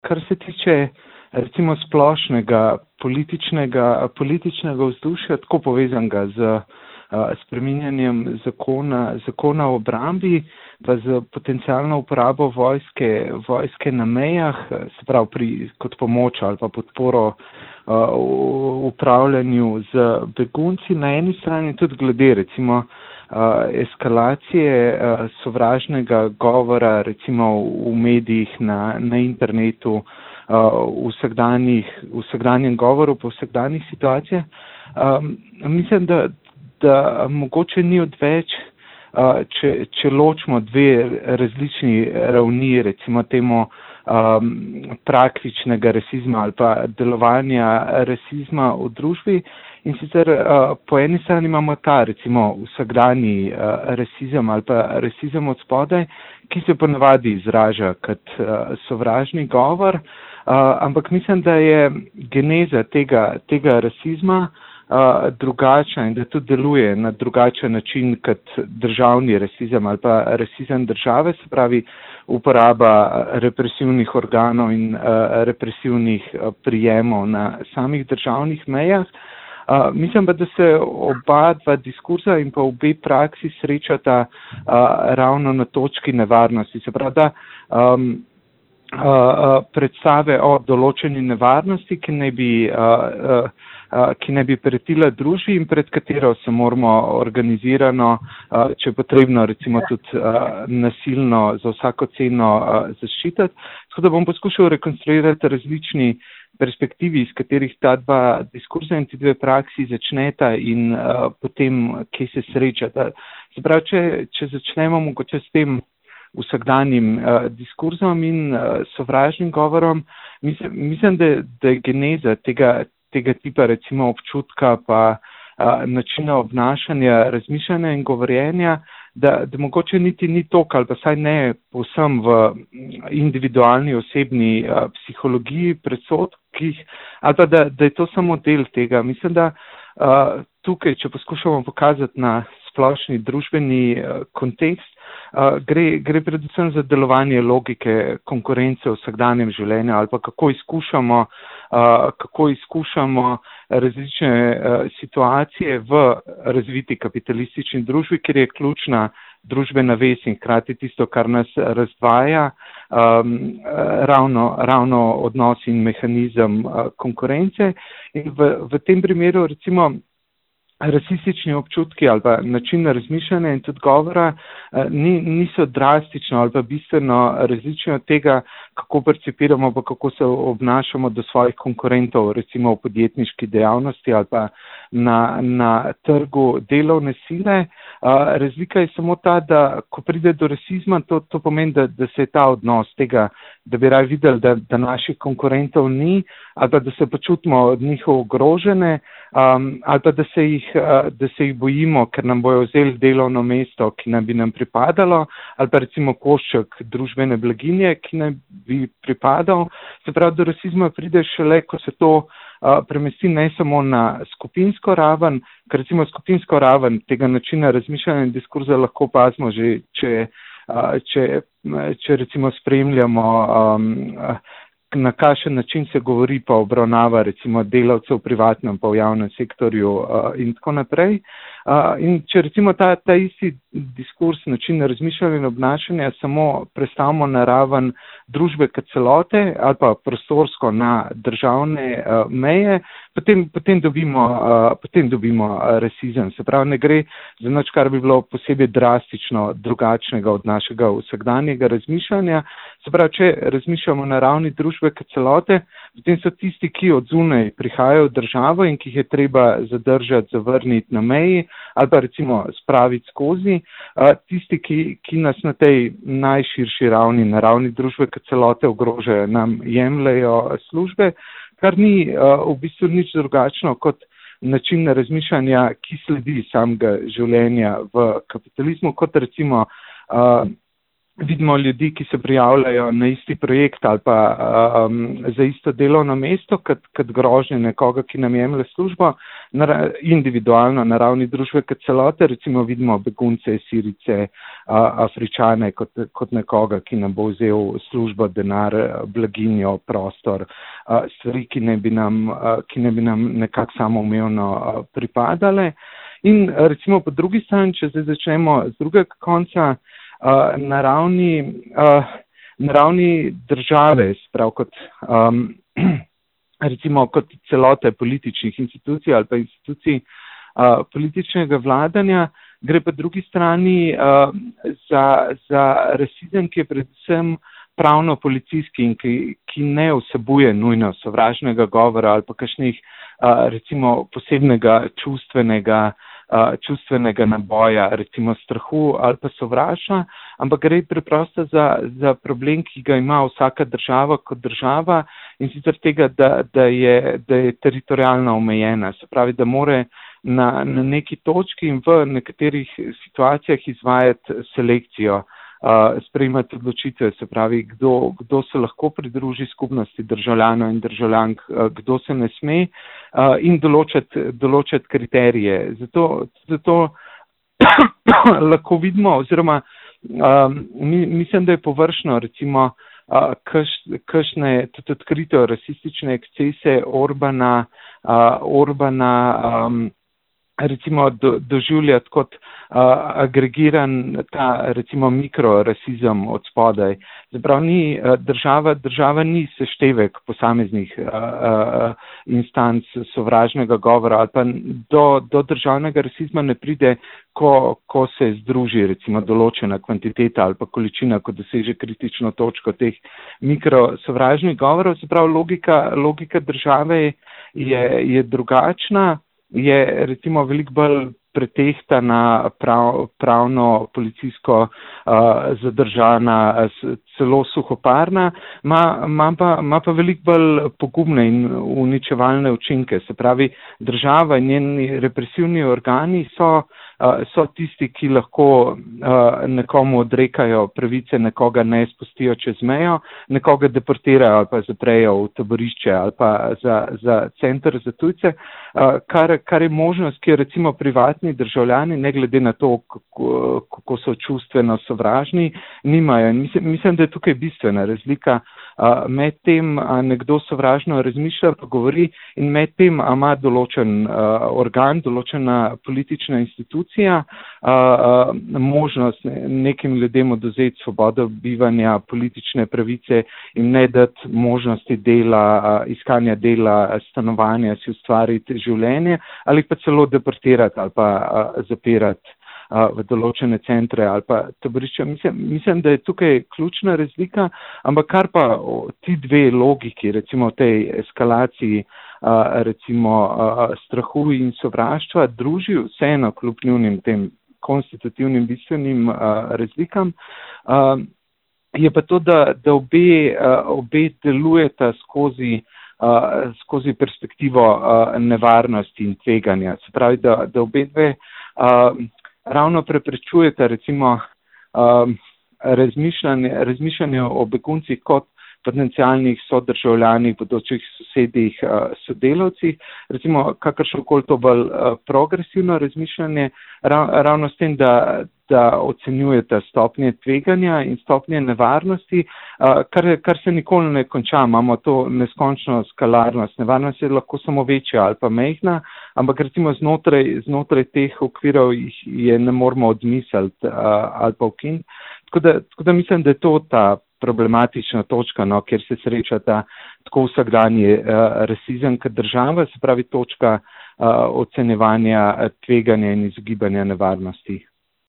kar se tiče recimo splošnega političnega vzdušja, tako povezanega z spreminjanjem zakona o obrambi, pa z potencialno uporabo vojske na mejah, se pravi kot pomoč ali pa podporo upravljanju z begunci na eni strani, tudi glede recimo eskalacije sovražnega govora recimo v medijih, na internetu, v vsakdanjem govoru, po vsakdanjih situacijah. Mislim, da mogoče ni odveč, če ločimo dve različni ravni, recimo temu praktičnega rasizma ali pa delovanja rasizma v družbi. In sicer po eni strani imamo ta recimo vsakdanji rasizem ali pa rasizem od spodaj, ki se ponavadi izraža kot sovražni govor, ampak mislim, da je geneza tega rasizma drugačna in da tudi deluje na drugačen način kot državni rasizem ali pa rasizem države, se pravi uporaba represivnih organov in represivnih prijemov na samih državnih mejah. Mislim pa, da se oba dva diskurza in pa obe praksi srečata ravno na točki nevarnosti. Se pravi, da predstave o določeni nevarnosti, ki naj bi pretila družbi in pred katero se moramo organizirano, če je potrebno recimo tudi nasilno za vsako ceno zaščititi. Tako da bom poskušal rekonstruirati različni perspektivi, iz katerih ta dva diskurza in ti dve praksi začneta in potem, kje se srečata. Se pravi, če začnemo mogoče s tem vsakdanjim diskurzom in sovražnim govorom, mislim, da je geneza tega tipa recimo občutka pa načina obnašanja, razmišljanja in govorjenja, da mogoče niti ni toliko ali pa saj ne povsem v individualni osebni psihologiji, predsodkih, ali pa da je to samo del tega. Mislim, da tukaj, če poskušamo pokazati na splošni družbeni kontekst, gre predvsem za delovanje logike konkurence v vsakdanjem življenju ali pa kako izkušamo različne situacije v razviti kapitalistični družbi, kjer je ključna družbena vez in hkrati tisto, kar nas razdvaja, ravno odnos in mehanizem konkurence. In v tem primeru recimo rasistični občutki ali pa način razmišljanja in tudi govora niso drastično ali pa bistveno različni od tega, kako percipiramo pa kako se obnašamo do svojih konkurentov, recimo v podjetniški dejavnosti ali pa na trgu delovne sile. Razlika je samo ta, da ko pride do rasizma, to pomeni, da se je ta odnos tega, da bi raje videli, da naših konkurentov ni, ali pa da se počutimo od njih ogrožene, ali pa da se jih bojimo, ker nam bojo vzeli delovno mesto, ki naj bi nam pripadalo, ali pa recimo košček družbene blaginje, ki naj bi pripadal. Se pravi, do rasizma pride šele, ko se to premesti ne samo na skupinsko raven, ker recimo skupinsko raven tega načina razmišljanja in diskurza lahko opazimo že, če recimo spremljamo, na kakšen način se govori pa obravnava recimo delavcev v privatnem pa v javnem sektorju in tako naprej. In če recimo ta isti diskurs, način razmišljanja in obnašanja samo prestavimo na raven družbe kot celote ali pa prostorsko na državne meje, potem dobimo rasizem. Se pravi, ne gre za nič, kar bi bilo posebej drastično drugačnega od našega vsakdanjega razmišljanja. Se pravi, če razmišljamo na ravni družbe kot celote, potem so tisti, ki od zunaj prihajajo v državo in ki jih je treba zadržati, zavrniti na meji ali pa recimo spraviti skozi, tisti, ki nas na tej najširši ravni, na ravni družbe kot celote ogrožajo, nam jemljejo službe, kar ni v bistvu nič drugačno kot način razmišljanja, ki sledi samega življenja v kapitalizmu, kot recimo vidimo ljudi, ki se prijavljajo na isti projekt ali pa za isto delovno mesto, kot grožnje nekoga, ki nam jemlje službo, individualno na ravni družbe kot celote. Recimo vidimo begunce, Sirice, Afričane kot nekoga, ki nam bo vzel službo, denar, blaginjo, prostor, stvari, ki ne bi nam nekako samoumevno pripadale. In recimo po drugi strani, če zdaj začnemo z drugega konca, na ravni države, sprav kot recimo kot celote političnih institucij ali pa institucij političnega vladanja, gre pa drugi strani za rasizem, ki je predvsem pravno-policijski in ki ne vsebuje nujno sovražnega govora ali pa kakšnih recimo posebnega čustvenega naboja, recimo strahu ali pa sovraštva, ampak gre preprosto za problem, ki ga ima vsaka država kot država, in sicer tega, da je teritorijalno omejena. Se pravi, da more na neki točki in v nekaterih situacijah izvajati selekcijo, sprejemati odločitve, se pravi, kdo se lahko pridruži skupnosti državljanov in državljank, kdo se ne sme, in določati kriterije. Zato lahko vidimo, oziroma mislim, da je površno, recimo, kakšne tudi odkrito rasistične ekscese Orbana recimo doživljati kot agregiran ta recimo mikrorasizem od spodaj. Zaprav država ni seštevek posameznih instanc sovražnega govora, ali pa do državnega rasizma ne pride, ko se združi recimo določena kvantiteta ali pa količina, ko doseže kritično točko teh mikrosovražnih govorov. Zaprav logika države je drugačna, je recimo veliko bolj pretehtana, pravno-policijsko zadržana, celo suhoparna, ima pa veliko bolj pogubne in uničevalne učinke. Se pravi, država in njeni represivni organi so tisti, ki lahko nekomu odrekajo pravice, nekoga ne spustijo čez mejo, nekoga deportirajo ali pa zaprejo v taborišče ali pa za center za tujce, kar je možnost, ki jo recimo privatni državljani, ne glede na to, kako so čustveno sovražni, nimajo. In mislim, da je tukaj bistvena razlika med tem, nekdo sovražno razmišlja, pa govori, in med tem, ima določen organ, določena politična institucija, možnost nekim ljudem odvzeti svobodo bivanja, politične pravice in ne dati možnosti dela, iskanja dela, stanovanja, si ustvariti življenje, ali pa celo deportirati ali pa zapirati v določene centre ali pa taborišča. Mislim, da je tukaj ključna razlika, ampak kar pa ti dve logiki, recimo v tej eskalaciji recimo strahu in sovraštva, druži vseeno kljub njunim tem konstitutivnim bistvenim razlikam, je pa to, da obe delujeta skozi perspektivo nevarnosti in tveganja. Se pravi, da obe dve ravno preprečujeta recimo razmišljanje o beguncih kot potencialnih sodržavljanih, bodočih sosedih, sodelavcih, recimo kakršnokoli to bolj progresivno razmišljanje, ravno s tem, da ocenjujete stopnje tveganja in stopnje nevarnosti, kar se nikoli ne konča. Imamo to neskončno skalarnost. Nevarnost je lahko samo večja ali pa mejhna, ampak recimo znotraj teh okvirov je ne moramo odmisliti ali pa ukiniti. Tako da mislim, da je to ta problematična točka, kjer se srečata tako vsakdanji rasizem kot država, se pravi točka ocenjevanja tveganja in izogibanja nevarnosti.